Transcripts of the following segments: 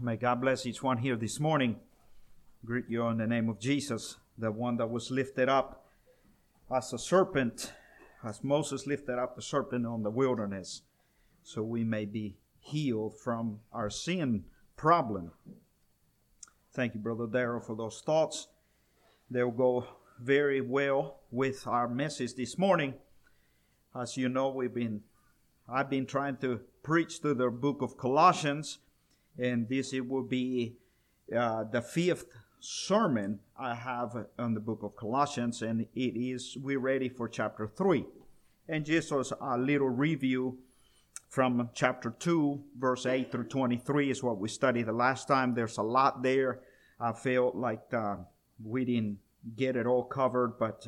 May God bless each one here this morning. Greet you in the name of Jesus, the one that was lifted up as a serpent, as Moses lifted up the serpent on the wilderness, so we may be healed from our sin problem. Thank you, Brother Darrell, for those thoughts. They'll go very well with our message this morning. As you know, I've been trying to preach through the book of Colossians, and it will be the fifth sermon I have on the book of Colossians, and we're ready for chapter 3. And just as a little review from chapter 2, verse 8 through 23 is what we studied the last time. There's a lot there. I felt like we didn't get it all covered, but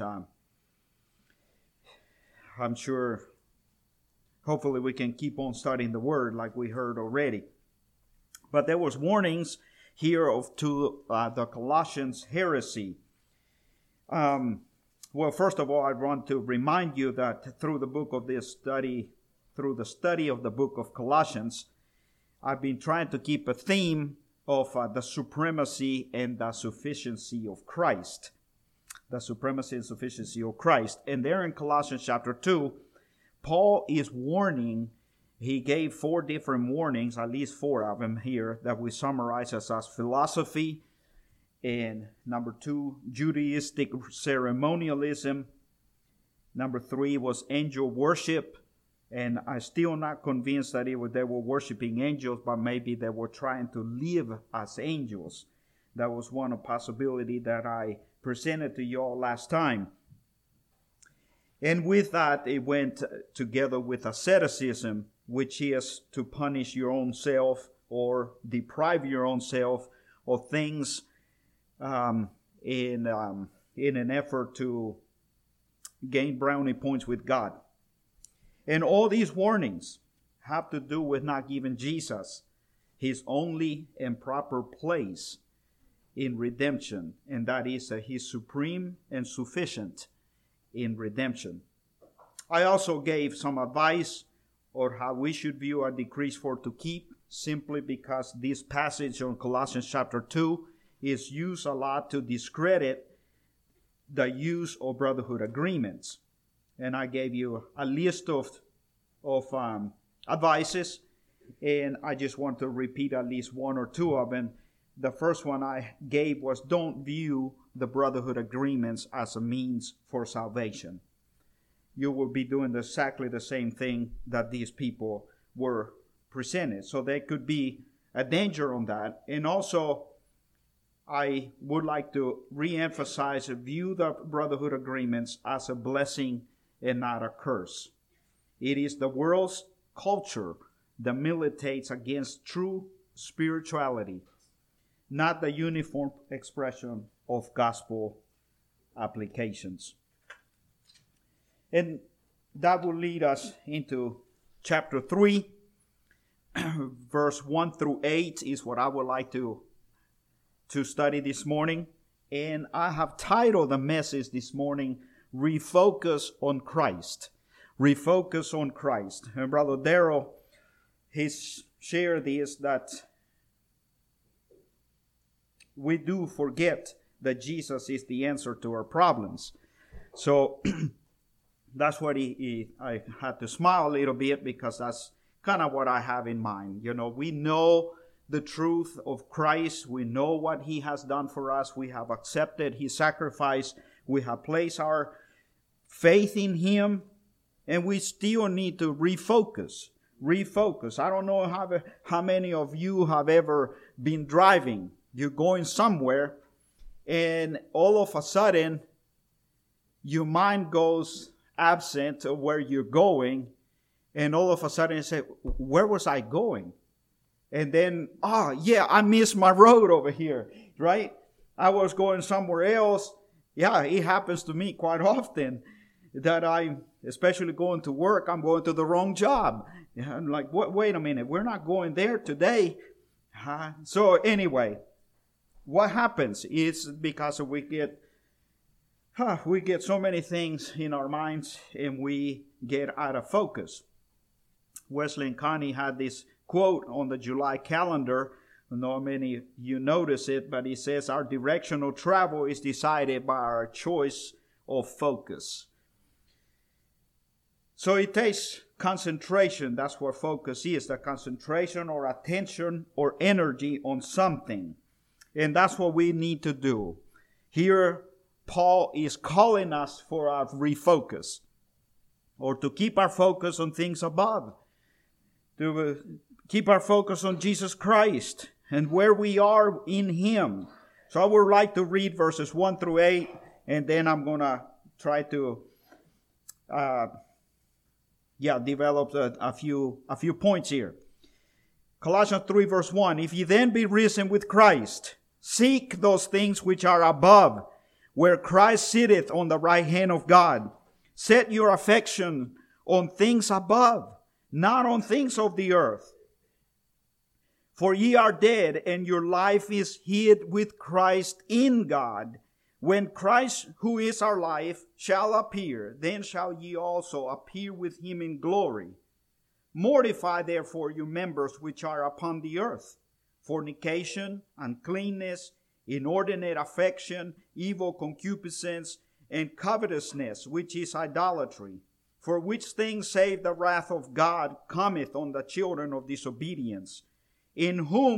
I'm sure hopefully we can keep on studying the Word like we heard already. But there was warnings here to the Colossians heresy. Well, first of all, I want to remind you that through the study of the book of Colossians, I've been trying to keep a theme of the supremacy and the sufficiency of Christ. The supremacy and sufficiency of Christ. And there in Colossians chapter 2, Paul is warning. He gave 4 different warnings, at least 4 of them here, that we summarize as philosophy. And number 2, Judaistic ceremonialism. Number 3 was angel worship. And I'm still not convinced that they were worshiping angels, but maybe they were trying to live as angels. That was one possibility that I presented to you all last time. And with that, it went together with asceticism, which is to punish your own self or deprive your own self of things in an effort to gain brownie points with God. And all these warnings have to do with not giving Jesus his only and proper place in redemption, and that is that he's supreme and sufficient in redemption. I also gave some advice on how we should view our decrees for to keep, simply because this passage on Colossians chapter 2 is used a lot to discredit the use of brotherhood agreements. And I gave you a list of advices, and I just want to repeat at least 1 or 2 of them. The first one I gave was, don't view the brotherhood agreements as a means for salvation. You will be doing exactly the same thing that these people were presented. So there could be a danger on that. And also, I would like to re-emphasize, view the brotherhood agreements as a blessing and not a curse. It is the world's culture that militates against true spirituality, not the uniform expression of gospel applications. And that will lead us into chapter 3. Verse 1 through 8 is what I would like to study this morning. And I have titled the message this morning, Refocus on Christ. Refocus on Christ. And Brother Darrell, he's shared this, that we do forget that Jesus is the answer to our problems. So that's what I had to smile a little bit, because that's kind of what I have in mind. You know, we know the truth of Christ. We know what he has done for us. We have accepted his sacrifice. We have placed our faith in him, and we still need to refocus. I don't know how many of you have ever been driving. You're going somewhere, and all of a sudden, your mind goes absent of where you're going, and all of a sudden you say, where was I going? And then, I missed my road over here, right? I was going somewhere else. Yeah, it happens to me quite often that especially going to work, I'm going to the wrong job. I'm like, wait a minute, we're not going there today. So anyway, what happens is because we get so many things in our minds and we get out of focus. Wesley and Connie had this quote on the July calendar I know many of you notice it, but he says our directional travel is decided by our choice of focus. So it takes concentration. That's what focus is, the concentration or attention or energy on something. And that's what we need to do. Here, Paul is calling us for our refocus, or to keep our focus on things above, to keep our focus on Jesus Christ and where we are in Him. So I would like to read verses 1 through 8, and then I'm going to try to develop a few points here. Colossians 3 verse 1, if ye then be risen with Christ, seek those things which are above, where Christ sitteth on the right hand of God. Set your affection on things above, not on things of the earth. For ye are dead, and your life is hid with Christ in God. When Christ, who is our life, shall appear, then shall ye also appear with him in glory. Mortify therefore your members which are upon the earth, fornication, uncleanness, inordinate affection, evil concupiscence, and covetousness, which is idolatry. For which things save the wrath of God cometh on the children of disobedience, in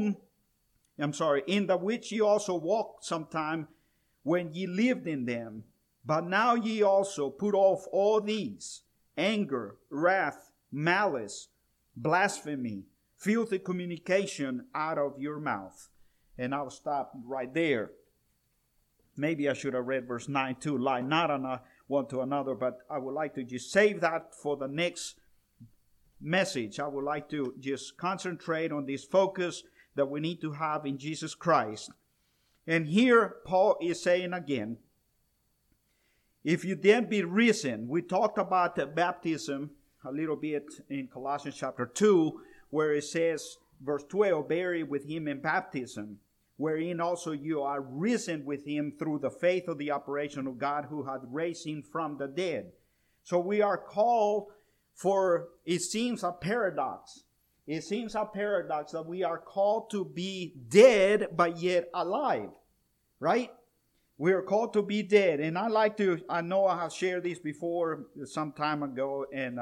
the which ye also walked sometime when ye lived in them. But now ye also put off all these: anger, wrath, malice, blasphemy, filthy communication out of your mouth. And I'll stop right there. Maybe I should have read verse 9 too. Lie not on one to another, but I would like to just save that for the next message. I would like to just concentrate on this focus that we need to have in Jesus Christ. And here Paul is saying again, if you then be risen, we talked about the baptism a little bit in Colossians chapter 2, where it says, verse 12, buried with him in baptism, wherein also you are risen with him through the faith of the operation of God, who hath raised him from the dead. So we are called for, it seems a paradox. It seems a paradox that we are called to be dead but yet alive, right? We are called to be dead. And I know I have shared this before some time ago, and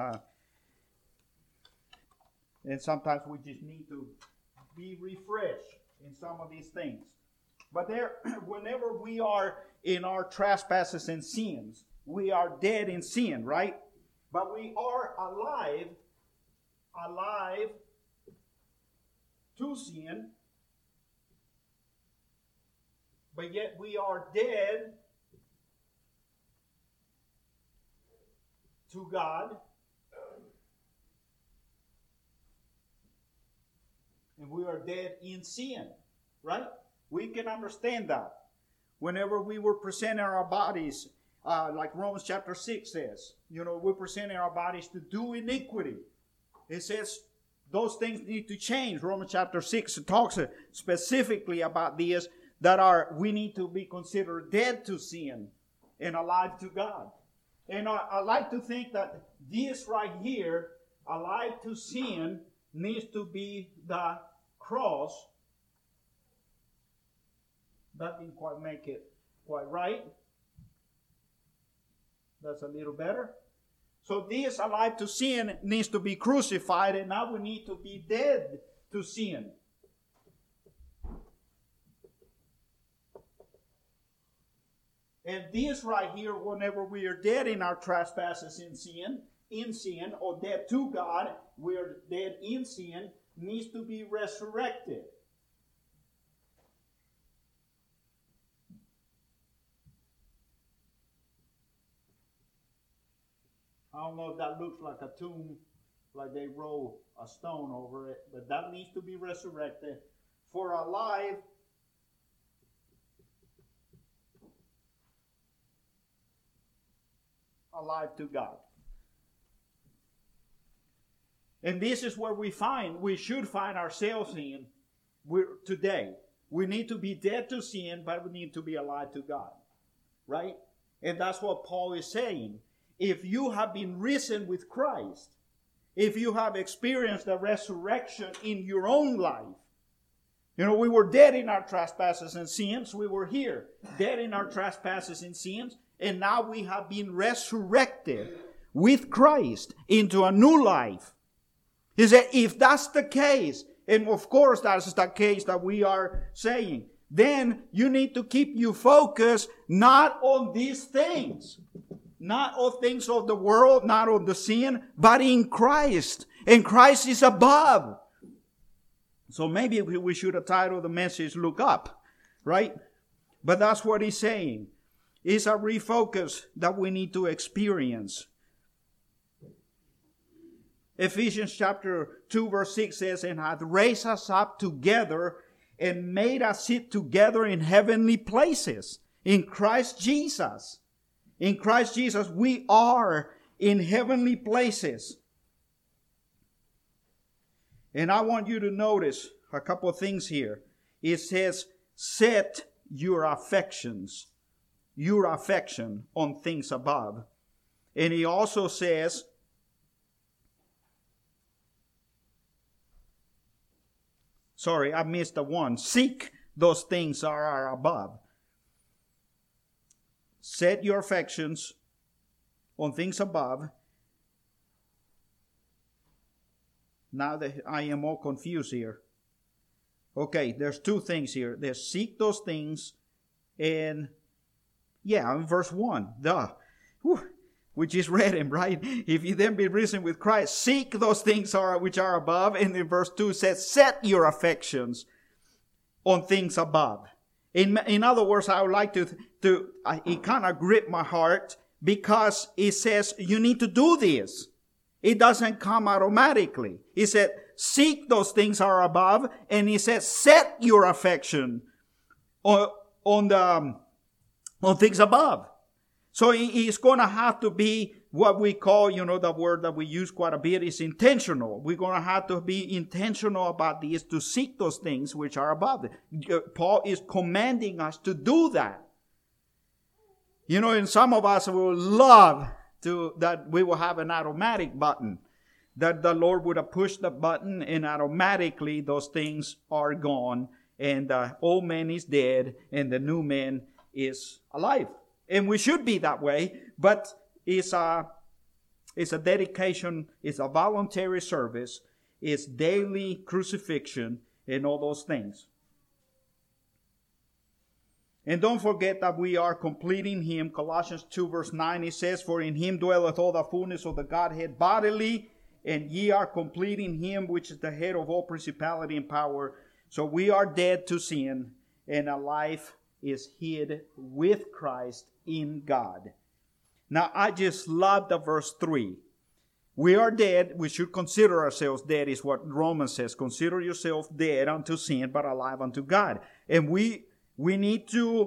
sometimes we just need to be refreshed in some of these things. But whenever we are in our trespasses and sins, we are dead in sin, right? But we are alive to sin, but yet we are dead to God, and we are dead in sin, right? We can understand that. Whenever we were presenting our bodies, like Romans chapter 6 says, we're presenting our bodies to do iniquity. It says those things need to change. Romans chapter 6 talks specifically about this, that we need to be considered dead to sin and alive to God. And I like to think that this right here, alive to sin, needs to be the cross. That didn't quite make it quite right. That's a little better. So this alive to sin needs to be crucified, and now we need to be dead to sin. And this right here, whenever we are dead in our trespasses in sin, or dead to God, we are dead in sin, needs to be resurrected. I don't know if that looks like a tomb, like they roll a stone over it, but that needs to be resurrected. For alive to God. And this is where we should find ourselves in today. We need to be dead to sin, but we need to be alive to God. Right? And that's what Paul is saying. If you have been risen with Christ, if you have experienced the resurrection in your own life, You know, we were dead in our trespasses and sins. We were here, dead in our trespasses and sins. And now we have been resurrected with Christ into a new life. He said, if that's the case, and of course that's the case that we are saying, then you need to keep you focused not on these things. Not on things of the world, not on the sin, but in Christ. And Christ is above. So maybe we should have titled the message, Look Up, right? But that's what he's saying. It's a refocus that we need to experience. Ephesians chapter 2 verse 6 says, and hath raised us up together and made us sit together in heavenly places in Christ Jesus. In Christ Jesus, we are in heavenly places. And I want you to notice a couple of things here. It says, set your affection on things above. And he also says, sorry, I missed the one. Seek those things that are above. Set your affections on things above. Now that I am all confused here. Okay, there's two things here. There's seek those things, and in verse 1, we just read him, right? If you then be risen with Christ, seek those things which are above. And in verse 2 it says, set your affections on things above. In other words, I would like it kind of gripped my heart because it says you need to do this. It doesn't come automatically. He said, seek those things are above. And he said, set your affection on things above. So it's going to have to be what we call, the word that we use quite a bit is intentional. We're going to have to be intentional about this to seek those things which are above. Paul is commanding us to do that. And some of us will love that we will have an automatic button. That the Lord would have pushed the button and automatically those things are gone. And the old man is dead and the new man is alive. And we should be that way, but it's a dedication, it's a voluntary service, it's daily crucifixion and all those things. And don't forget that we are completing Him. Colossians 2 verse 9, it says, for in Him dwelleth all the fullness of the Godhead bodily, and ye are completing Him which is the head of all principality and power. So we are dead to sin, and our life is hid with Christ in God. Now, I just love the verse 3. We are dead. We should consider ourselves dead, is what Romans says. Consider yourself dead unto sin, but alive unto God. And we need to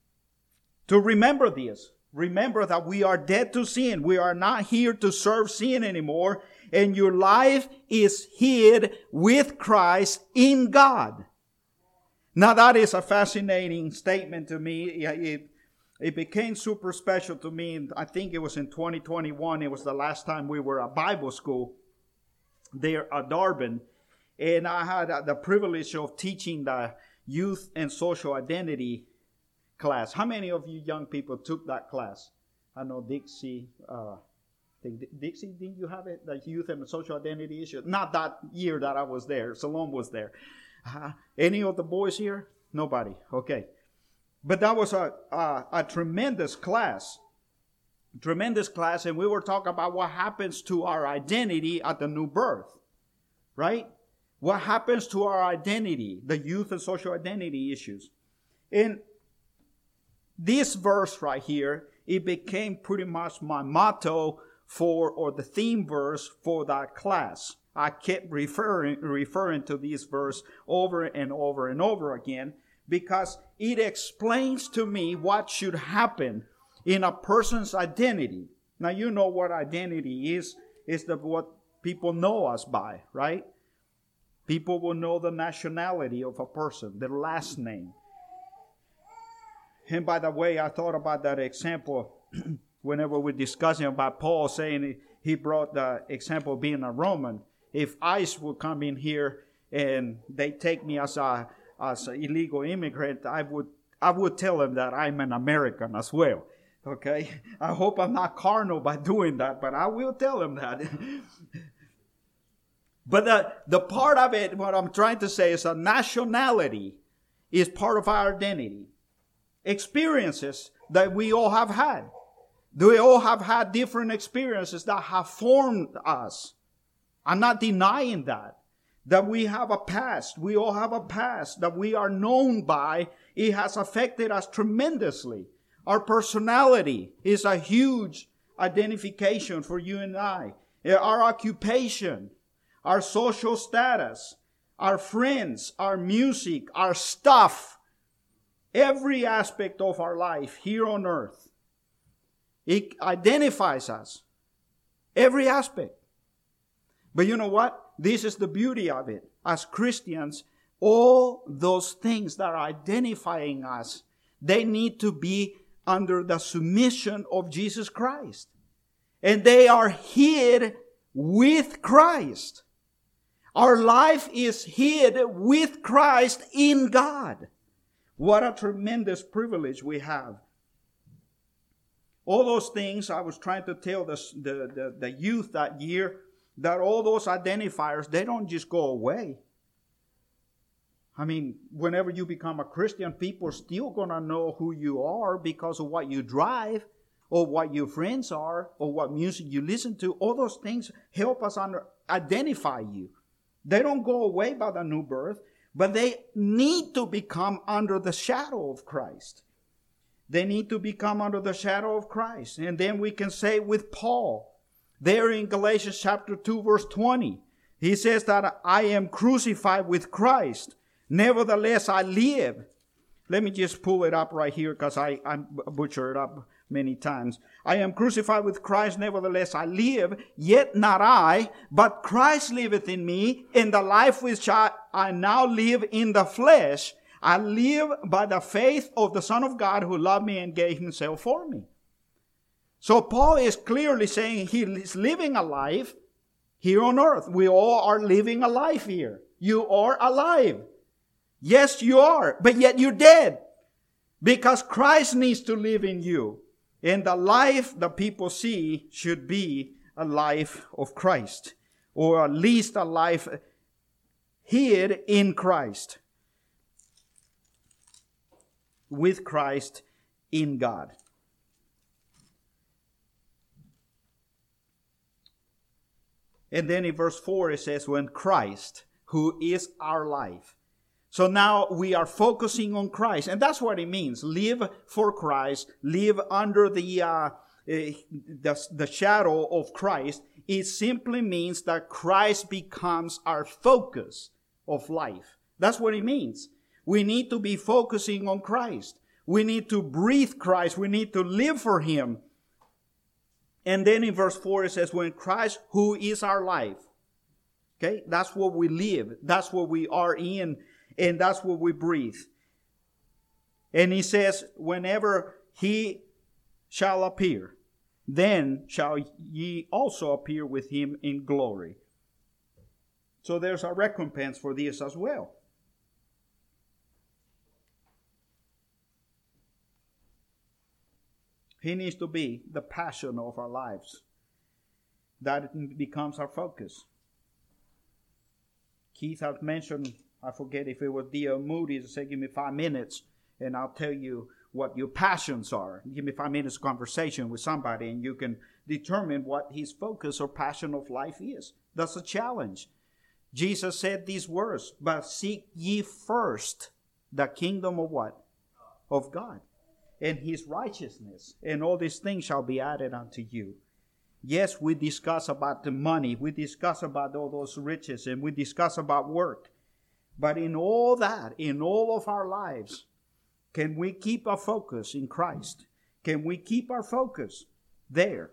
remember this. Remember that we are dead to sin. We are not here to serve sin anymore. And your life is hid with Christ in God. Now, that is a fascinating statement to me. It became super special to me. I think it was in 2021. It was the last time we were at Bible school there at Darben. And I had the privilege of teaching the youth and social identity class. How many of you young people took that class? I know Dixie. Dixie, didn't you have it? The youth and social identity issue? Not that year that I was there. Salome was there. Any of the boys here? Nobody. Okay. But that was a tremendous class. Tremendous class. And we were talking about what happens to our identity at the new birth. Right? What happens to our identity? The youth and social identity issues. And this verse right here, it became pretty much my motto or the theme verse for that class. I kept referring to this verse over and over and over again because it explains to me what should happen in a person's identity. Now, you know what identity is. It's what people know us by, right? People will know the nationality of a person, their last name. And by the way, I thought about that example whenever we're discussing about Paul saying he brought the example of being a Roman. If ICE would come in here and they take me as a as an illegal immigrant, I would tell them that I'm an American as well. Okay? I hope I'm not carnal by doing that, but I will tell them that. But the part of it, what I'm trying to say is that nationality is part of our identity. Experiences that we all have had. We all have had different experiences that have formed us. I'm not denying that. That we have a past. We all have a past that we are known by. It has affected us tremendously. Our personality is a huge identification for you and I. Our occupation, our social status, our friends, our music, our stuff, every aspect of our life here on earth. It identifies us. Every aspect. But you know what? This is the beauty of it. As Christians, all those things that are identifying us, they need to be under the submission of Jesus Christ. And they are hid with Christ. Our life is hid with Christ in God. What a tremendous privilege we have. All those things I was trying to tell the youth that year, that all those identifiers, they don't just go away. I mean, whenever you become a Christian, people are still going to know who you are because of what you drive, or what your friends are, or what music you listen to. All those things help us identify you. They don't go away by the new birth, but they need to become under the shadow of Christ. They need to become under the shadow of Christ. And then we can say with Paul, there in Galatians chapter 2, verse 20, he says that I am crucified with Christ. Nevertheless, I live. Let me just pull it up right here because I butchered it up many times. I am crucified with Christ. Nevertheless, I live. Yet not I, but Christ liveth in me. In the life which I now live in the flesh, I live by the faith of the Son of God who loved me and gave himself for me. So Paul is clearly saying he is living a life here on earth. We all are living a life here. You are alive. Yes, you are, but yet you're dead. Because Christ needs to live in you. And the life that people see should be a life of Christ. Or at least a life hid in Christ. With Christ in God. And then in verse 4 it says, when Christ, who is our life. So now we are focusing on Christ. And that's what it means. Live for Christ. Live under the shadow of Christ. It simply means that Christ becomes our focus of life. That's what it means. We need to be focusing on Christ. We need to breathe Christ. We need to live for Him. And then in verse 4 it says, when Christ, who is our life. Okay, that's what we live. That's what we are in. And that's what we breathe. And he says, whenever He shall appear, then shall ye also appear with Him in glory. So there's a recompense for this as well. He needs to be the passion of our lives. That becomes our focus. Keith has mentioned, I forget if it was D.L. Moody, to say, give me 5 minutes and I'll tell you what your passions are. Give me 5 minutes conversation with somebody and you can determine what his focus or passion of life is. That's a challenge. Jesus said these words, but seek ye first the kingdom of what? Of God. And His righteousness. And all these things shall be added unto you. Yes, we discuss about the money. We discuss about all those riches. And we discuss about work. But in all that, in all of our lives, can we keep our focus in Christ? Can we keep our focus there?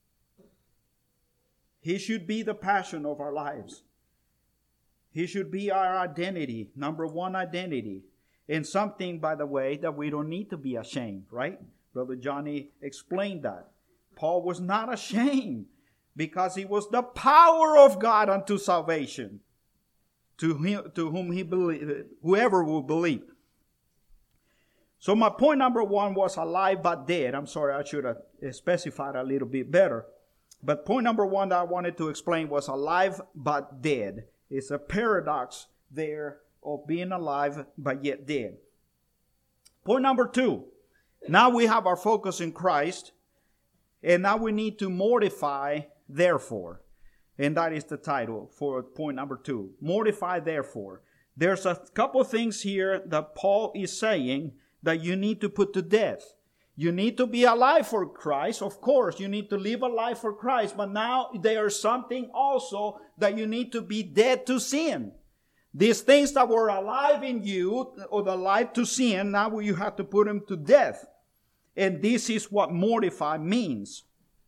He should be the passion of our lives. He should be our identity, number one identity. And something, by the way, that we don't need to be ashamed, right? Brother Johnny explained that. Paul was not ashamed because he was the power of God unto salvation. to whom he believe, whoever will believe. So my point number one was alive but dead. I'm sorry, I should have specified a little bit better. But point number one that I wanted to explain was alive but dead. It's a paradox there of being alive but yet dead. Point number two. Now we have our focus in Christ. And now we need to mortify therefore. And that is the title for point number two. Mortify therefore. There's a couple of things here that Paul is saying that you need to put to death. You need to be alive for Christ. Of course, you need to live a life for Christ. But now there's something also that you need to be dead to sin. These things that were alive in you, or the life to sin, now you have to put them to death. And this is what mortify means.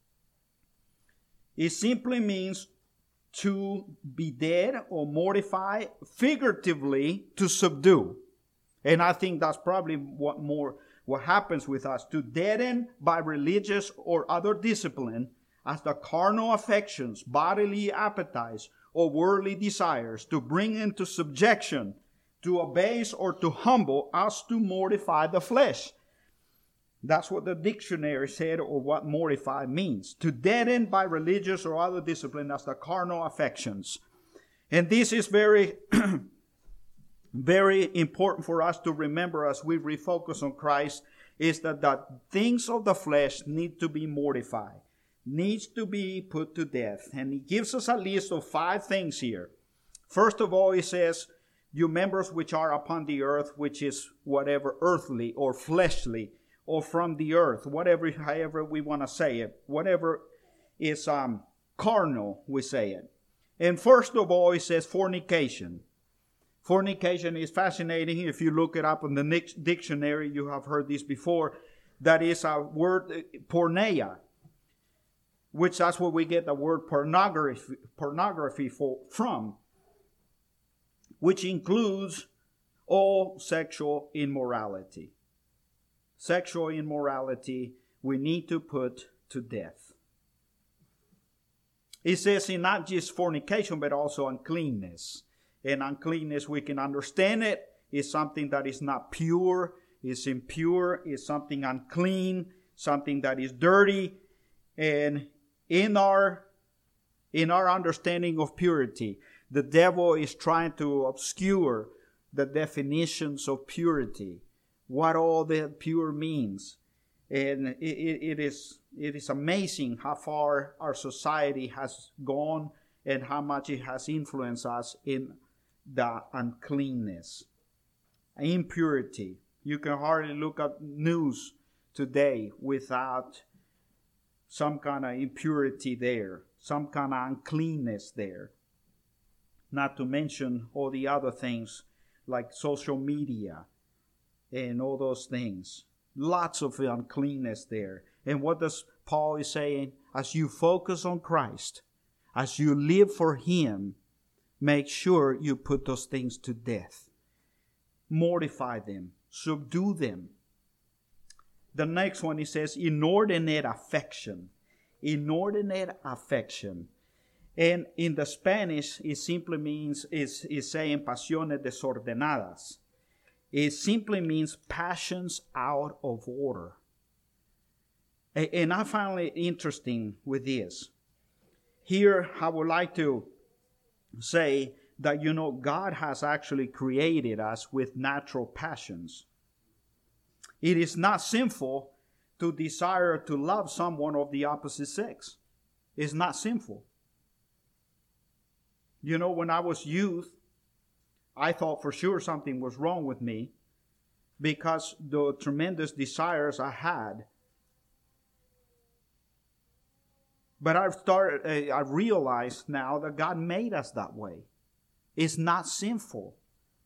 It simply means to be dead or mortify, figuratively to subdue. And I think that's probably what happens with us. To deaden by religious or other discipline as the carnal affections, bodily appetites, or worldly desires, to bring into subjection, to abase or to humble, as to mortify the flesh. That's what the dictionary said, or what mortify means. To deaden by religious or other discipline as the carnal affections. And this is very very important for us to remember as we refocus on Christ, is that the things of the flesh need to be mortified, needs to be put to death. And he gives us a list of 5 things here. First of all, he says, you members which are upon the earth, which is whatever earthly or fleshly or from the earth, whatever, however we want to say it, whatever is carnal, we say it. And first of all, he says fornication. Fornication is fascinating. If you look it up in the dictionary, you have heard this before. That is a word, porneia, which that's where we get the word pornography from, which includes all sexual immorality. Sexual immorality we need to put to death. It says in not just fornication, but also uncleanness. And uncleanness, we can understand it, is something that is not pure, is impure, is something unclean, something that is dirty. And in our understanding of purity, the devil is trying to obscure the definitions of purity, what all that pure means. And it is amazing how far our society has gone and how much it has influenced us in the uncleanness, impurity. You can hardly look at news today without some kind of impurity there, some kind of uncleanness there. Not to mention all the other things like social media and all those things. Lots of uncleanness there. And what does Paul is saying? As you focus on Christ, as you live for Him, make sure you put those things to death. Mortify them. Subdue them. The next one, he says, inordinate affection. Inordinate affection. And in the Spanish, it simply means, is saying pasiones desordenadas. It simply means passions out of order. And I find it interesting with this. Here, I would like to say that, God has actually created us with natural passions. It is not sinful to desire to love someone of the opposite sex. It's not sinful. When I was youth, I thought for sure something was wrong with me because the tremendous desires I had. But I realized now that God made us that way. It's not sinful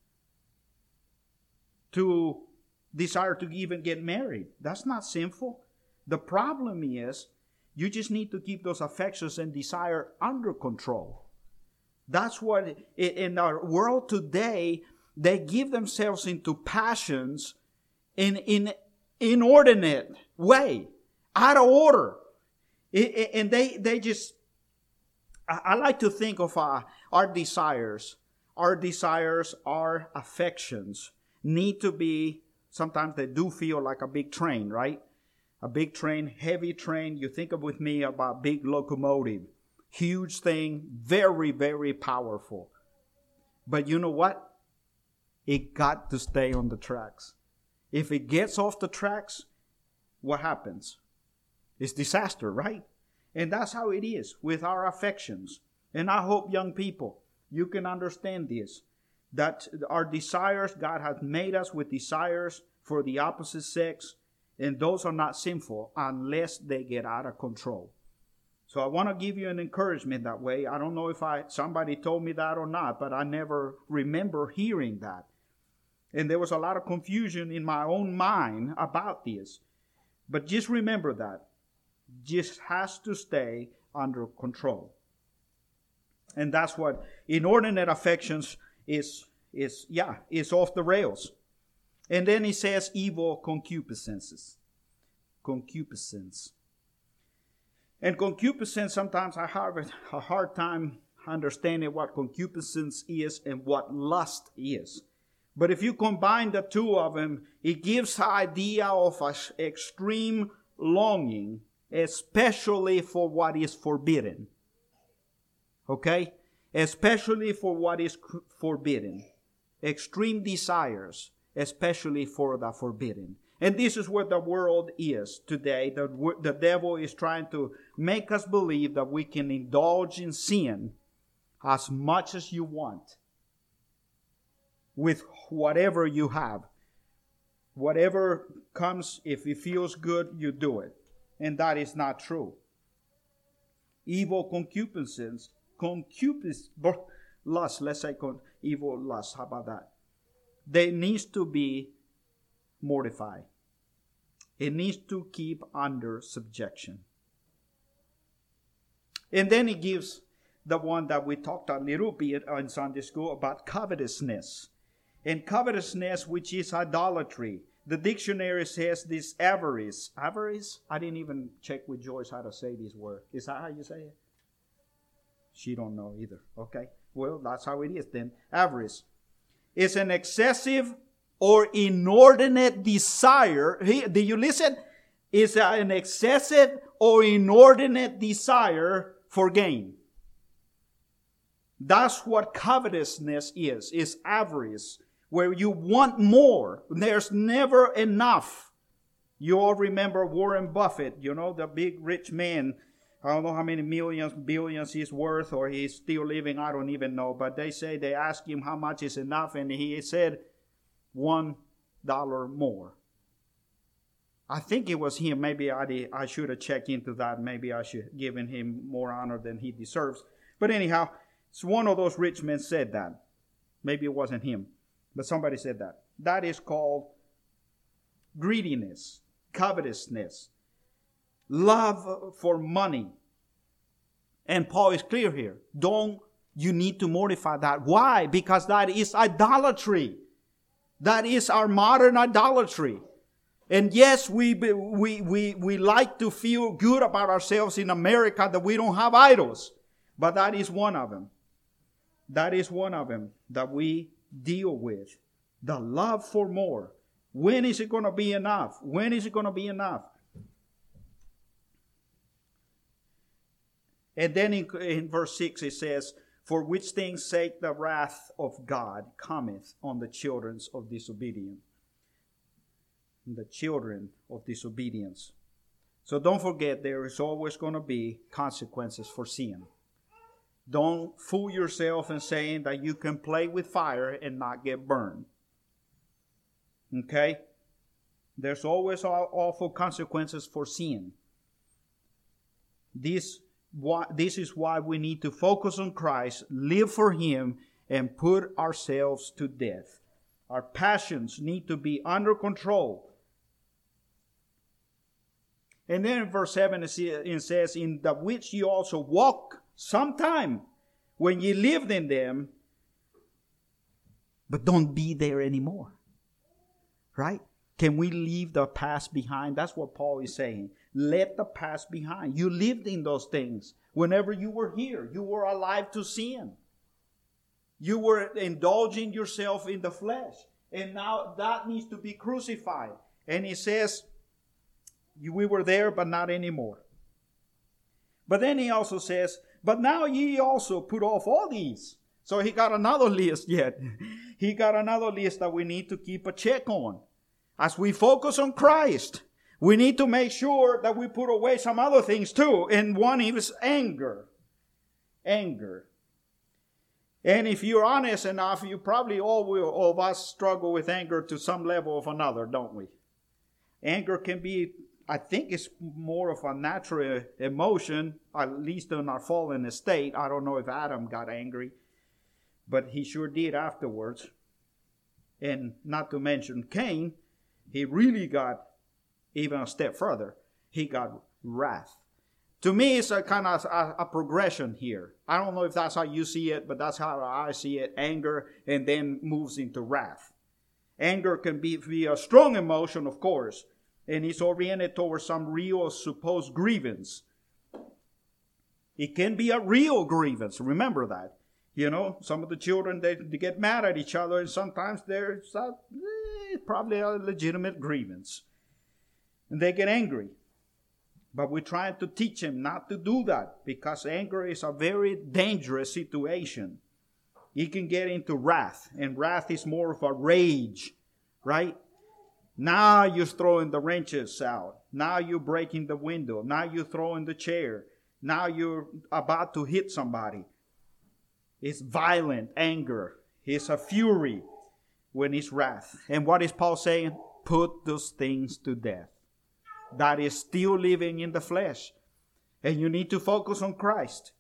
to desire to even get married. That's not sinful. The problem is you just need to keep those affections and desire under control. That's what, in our world today, they give themselves into passions in inordinate way, out of order. And they just, I like to think of our desires our desires, our affections need to be, sometimes they do feel like a big train, right? A big train, heavy train. You think of with me about big locomotive. Huge thing, very, very powerful. But you know what? It got to stay on the tracks. If it gets off the tracks, what happens? It's disaster, right? And that's how it is with our affections. And I hope, young people, you can understand this. That our desires, God has made us with desires for the opposite sex. And those are not sinful unless they get out of control. So I want to give you an encouragement that way. I don't know if somebody told me that or not, but I never remember hearing that. And there was a lot of confusion in my own mind about this. But just remember that. Just has to stay under control. And that's what inordinate affections is off the rails. And then he says evil concupiscences. Concupiscence. And concupiscence, sometimes I have a hard time understanding what concupiscence is and what lust is. But if you combine the two of them, it gives the idea of an extreme longing, especially for what is forbidden. Okay? Especially for what is forbidden. Extreme desires, especially for the forbidden. And this is what the world is today. The devil is trying to make us believe that we can indulge in sin as much as you want. With whatever you have. Whatever comes, if it feels good, you do it. And that is not true. Evil concupiscence, lust, let's say evil lust, how about that? They needs to be mortified. It needs to keep under subjection. And then he gives the one that we talked a little bit in Sunday school about covetousness. And covetousness, which is idolatry. The dictionary says this avarice. Avarice? I didn't even check with Joyce how to say this word. Is that how you say it? She don't know either. Okay. Well, that's how it is then. Avarice is an excessive or inordinate desire. Do you listen? Is an excessive or inordinate desire for gain. That's what covetousness is avarice, where you want more. There's never enough. You all remember Warren Buffett, the big rich man. I don't know how many millions, billions he's worth, or he's still living, I don't even know. But they asked him how much is enough, and he said $1 more. I think it was him. Maybe I should have checked into that. Maybe I should have given him more honor than he deserves. But anyhow, it's one of those rich men said that. Maybe it wasn't him, but somebody said that. That is called greediness, covetousness, love for money. And Paul is clear here. You need to mortify that. Why? Because that is idolatry. That is our modern idolatry. And yes, we like to feel good about ourselves in America that we don't have idols. But that is one of them. That is one of them that we deal with. The love for more. When is it going to be enough? When is it going to be enough? And then in verse 6 it says, for which things sake the wrath of God cometh on the children of disobedience. The children of disobedience. So don't forget, there is always going to be consequences for sin. Don't fool yourself in saying that you can play with fire and not get burned. Okay? There's always awful consequences for sin. This is why we need to focus on Christ, live for Him, and put ourselves to death. Our passions need to be under control. And then in verse 7 it says, in the which ye also walk sometime when ye lived in them, but don't be there anymore. Right? Can we leave the past behind? That's what Paul is saying. Let the past behind. You lived in those things. Whenever you were here, you were alive to sin. You were indulging yourself in the flesh. And now that needs to be crucified. And he says, we were there, but not anymore. But then he also says, but now ye also put off all these. So he got another list yet. He got another list that we need to keep a check on. As we focus on Christ, we need to make sure that we put away some other things too. And one is anger. Anger. And if you're honest enough, you probably all of us struggle with anger to some level of another, don't we? Anger can be, I think it's more of a natural emotion, at least in our fallen state. I don't know if Adam got angry, but he sure did afterwards. And not to mention Cain, he really got even a step further. He got wrath. To me, it's a kind of a progression here. I don't know if that's how you see it, but that's how I see it. Anger, and then moves into wrath. Anger can be a strong emotion, of course, and it's oriented towards some real supposed grievance. It can be a real grievance. Remember that. You know, some of the children, they get mad at each other, and sometimes there's probably a legitimate grievance. And they get angry. But we're trying to teach them not to do that, because anger is a very dangerous situation. It can get into wrath, and wrath is more of a rage, right? Now you're throwing the wrenches out. Now you're breaking the window. Now you're throwing the chair. Now you're about to hit somebody. It's violent anger. It's a fury when it's wrath. And what is Paul saying? Put those things to death. That is still living in the flesh. And you need to focus on Christ.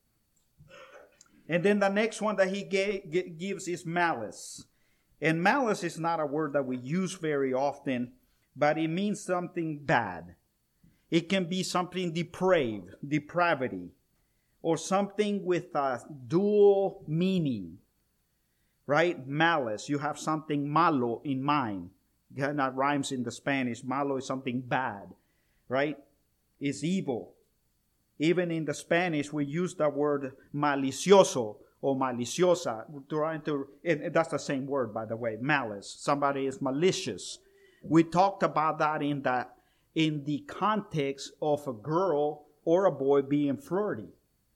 And then the next one that he gives is malice. And malice is not a word that we use very often, but it means something bad. It can be something depravity, or something with a dual meaning, right? Malice, you have something malo in mind. That rhymes in the Spanish. Malo is something bad, right? It's evil. Even in the Spanish, we use the word malicioso or maliciosa, and that's the same word, by the way, malice. Somebody is malicious. We talked about that in the context of a girl or a boy being flirty.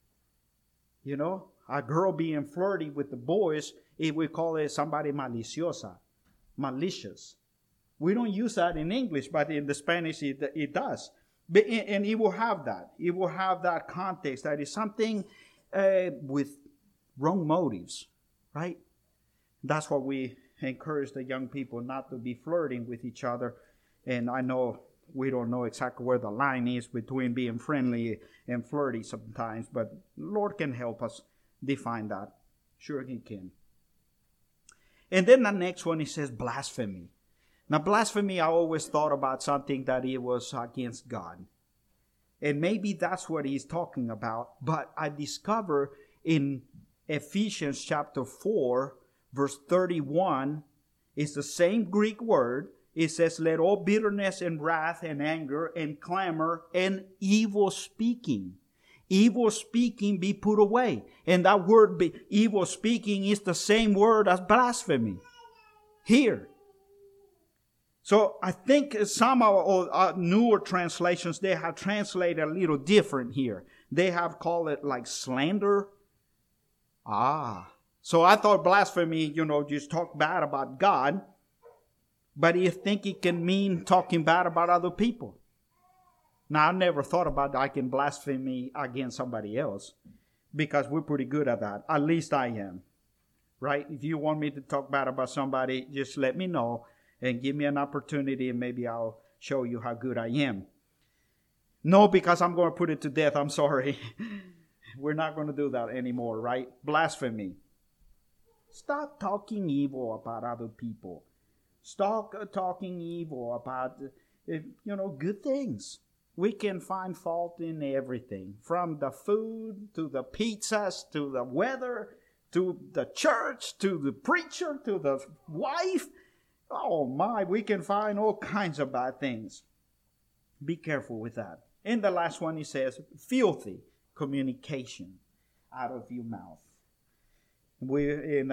You know, a girl being flirty with the boys, we call it somebody maliciosa, malicious. We don't use that in English, but in the Spanish it does. And it will have that. It will have that context. That is something with wrong motives, right? That's what we encourage the young people, not to be flirting with each other. And I know we don't know exactly where the line is between being friendly and flirty sometimes, but Lord can help us define that. Sure He can. And then the next one, He says blasphemy. Now, blasphemy, I always thought about something that it was against God. And maybe that's what he's talking about. But I discover in Ephesians chapter 4, verse 31, it's the same Greek word. It says, let all bitterness and wrath and anger and clamor and evil speaking be put away. And that word evil speaking is the same word as blasphemy here. So I think some of our newer translations, they have translated a little different here. They have called it like slander. So I thought blasphemy, just talk bad about God. But you think it can mean talking bad about other people. Now, I never thought about I can blaspheme against somebody else, because we're pretty good at that. At least I am. Right? If you want me to talk bad about somebody, just let me know. And give me an opportunity, and maybe I'll show you how good I am. No, because I'm going to put it to death. I'm sorry. We're not going to do that anymore, right? Blasphemy. Stop talking evil about other people. Stop talking evil about, good things. We can find fault in everything. From the food, to the pizzas, to the weather, to the church, to the preacher, to the wife. Oh my, we can find all kinds of bad things. Be careful with that. And the last one, he says, filthy communication out of your mouth. in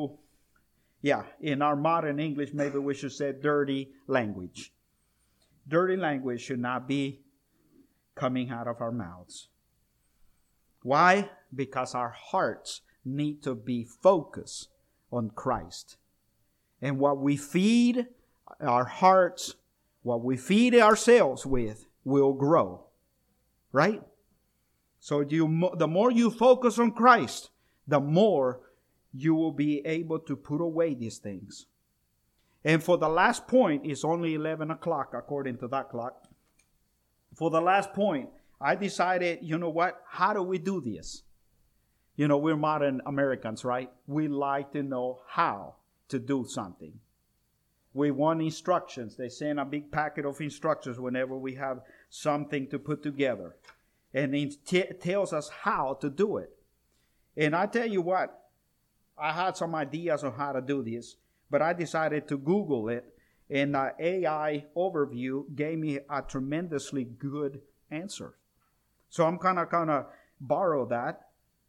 our modern English, maybe we should say dirty language. Dirty language should not be coming out of our mouths. Why? Because our hearts need to be focused on Christ. And what we feed our hearts, what we feed ourselves with, will grow. Right? So the more you focus on Christ, the more you will be able to put away these things. And for the last point, it's only 11 o'clock according to that clock. For the last point, I decided, you know what? How do we do this? You know, we're modern Americans, right? We like to know how to do something. We want instructions. They send a big packet of instructions whenever we have something to put together. And it tells us how to do it. And I tell you what, I had some ideas on how to do this, but I decided to Google it, and the AI overview gave me a tremendously good answer. So I'm kind of borrow that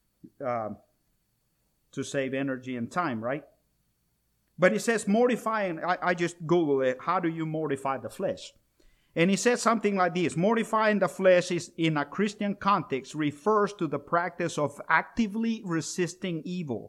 to save energy and time, right? But it says mortifying. I just Google it. How do you mortify the flesh? And he says something like this. Mortifying the flesh is, in a Christian context, refers to the practice of actively resisting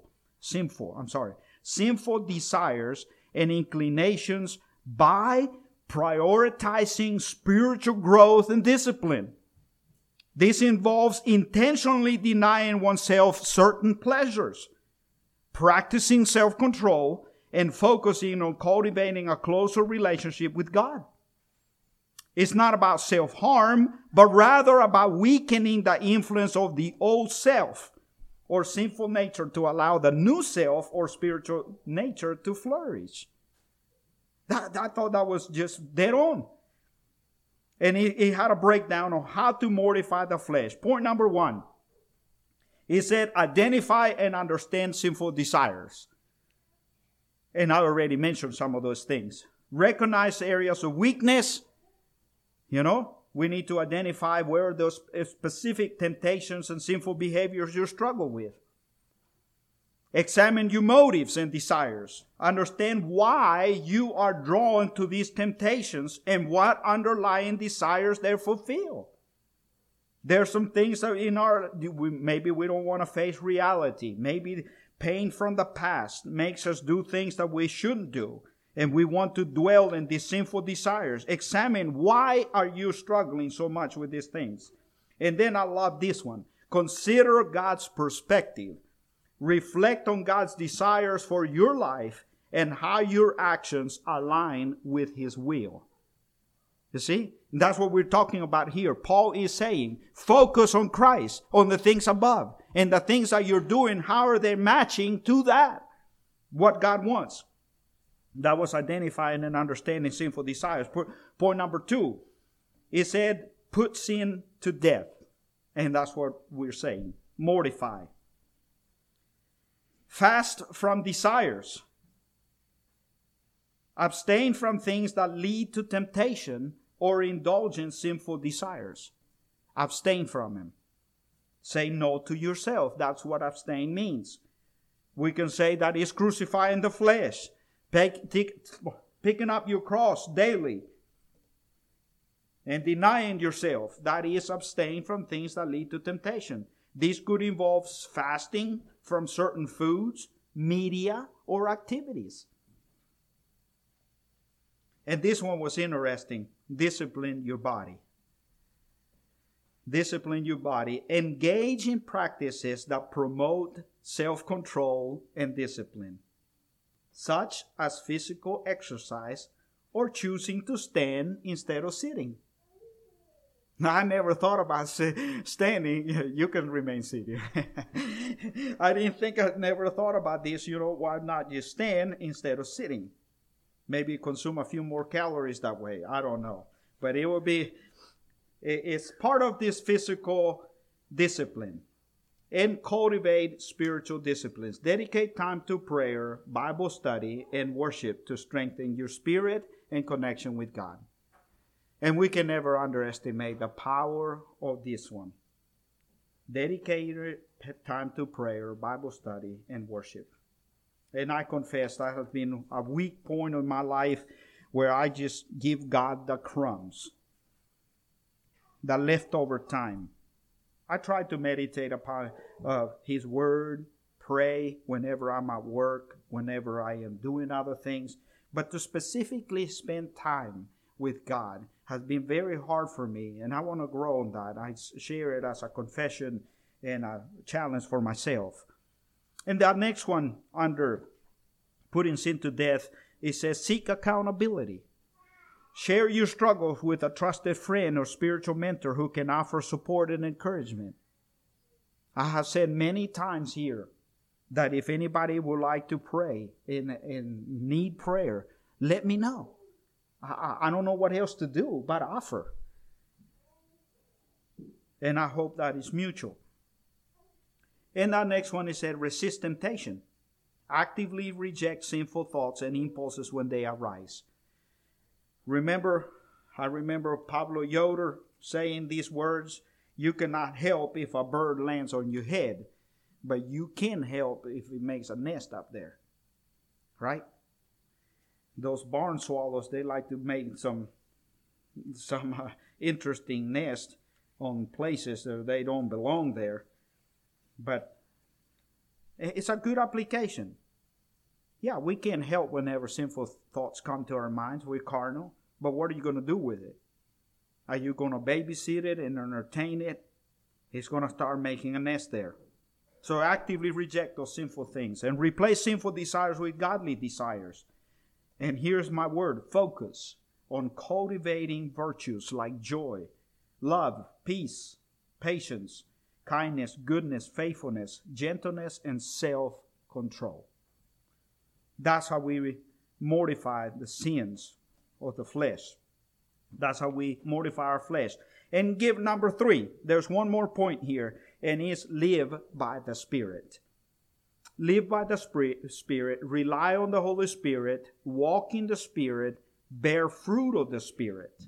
sinful desires and inclinations by prioritizing spiritual growth and discipline. This involves intentionally denying oneself certain pleasures, practicing self-control, and focusing on cultivating a closer relationship with God. It's not about self-harm, but rather about weakening the influence of the old self or sinful nature to allow the new self or spiritual nature to flourish. I thought that was just dead on. And he had a breakdown on how to mortify the flesh. Point number 1. He said, identify and understand sinful desires. And I already mentioned some of those things. Recognize areas of weakness. You know, we need to identify where those specific temptations and sinful behaviors you struggle with. Examine your motives and desires. Understand why you are drawn to these temptations and what underlying desires they fulfill. There are some things that maybe we don't want to face reality. Maybe pain from the past makes us do things that we shouldn't do. And we want to dwell in these sinful desires. Examine why are you struggling so much with these things. And then I love this one. Consider God's perspective. Reflect on God's desires for your life and how your actions align with His will. You see? That's what we're talking about here. Paul is saying, focus on Christ, on the things above. And the things that you're doing, how are they matching to that? What God wants. That was identifying and understanding sinful desires. Point number 2, it said, put sin to death. And that's what we're saying. Mortify. Fast from desires. Abstain from things that lead to temptation or indulge in sinful desires. Abstain from them. Say no to yourself. That's what abstain means. We can say that is crucifying the flesh. Picking up your cross daily. And denying yourself. That is abstain from things that lead to temptation. This could involve fasting from certain foods, media, or activities. And this one was interesting. Discipline your body. Discipline your body. Engage in practices that promote self-control and discipline, such as physical exercise or choosing to stand instead of sitting. Now, I never thought about standing. You can remain seated. I never thought about this. Why not just stand instead of sitting? Maybe consume a few more calories that way. I don't know. But it's part of this physical discipline. And cultivate spiritual disciplines. Dedicate time to prayer, Bible study, and worship to strengthen your spirit and connection with God. And we can never underestimate the power of this one. dedicated time to prayer, Bible study, and worship. And I confess that has been a weak point in my life where I just give God the crumbs, the leftover time. I try to meditate upon His Word, pray whenever I'm at work, whenever I am doing other things. But to specifically spend time with God has been very hard for me, and I want to grow on that. I share it as a confession and a challenge for myself. And that next one, under putting sin to death, it says seek accountability. Share your struggles with a trusted friend or spiritual mentor who can offer support and encouragement. I have said many times here that if anybody would like to pray and need prayer, let me know. I don't know what else to do but offer. And I hope that is mutual. And that next one is said resist temptation. Actively reject sinful thoughts and impulses when they arise. I remember Pablo Yoder saying these words, you cannot help if a bird lands on your head, but you can help if it makes a nest up there. Right? Those barn swallows, they like to make some interesting nest on places that they don't belong there. But it's a good application. Yeah, we can help whenever sinful thoughts come to our minds. We're carnal. But what are you going to do with it? Are you going to babysit it and entertain it? It's going to start making a nest there. So actively reject those sinful things and replace sinful desires with godly desires. And here's my word, focus on cultivating virtues like joy, love, peace, patience, kindness, goodness, faithfulness, gentleness, and self-control. That's how we mortify the sins of the flesh. That's how we mortify our flesh. And give number 3. There's one more point here, and it's live by the Spirit. Live by the Spirit, rely on the Holy Spirit, walk in the Spirit, bear fruit of the Spirit.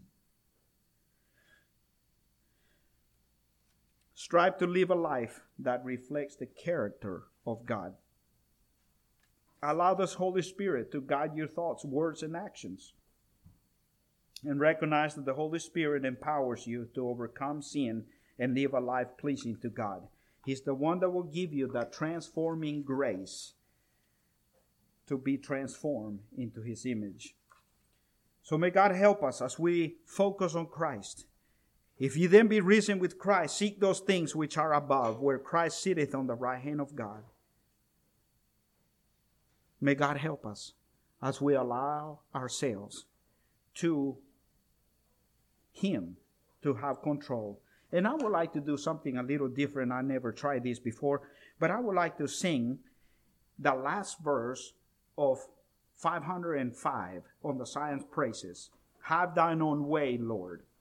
Strive to live a life that reflects the character of God. Allow the Holy Spirit to guide your thoughts, words, and actions. And recognize that the Holy Spirit empowers you to overcome sin and live a life pleasing to God. He's the one that will give you that transforming grace to be transformed into His image. So may God help us as we focus on Christ. If you then be risen with Christ, seek those things which are above, where Christ sitteth on the right hand of God. May God help us as we allow ourselves to Him to have control. And I would like to do something a little different. I never tried this before, but I would like to sing the last verse of 505 on the Zion's Praises. Have thine own way, Lord.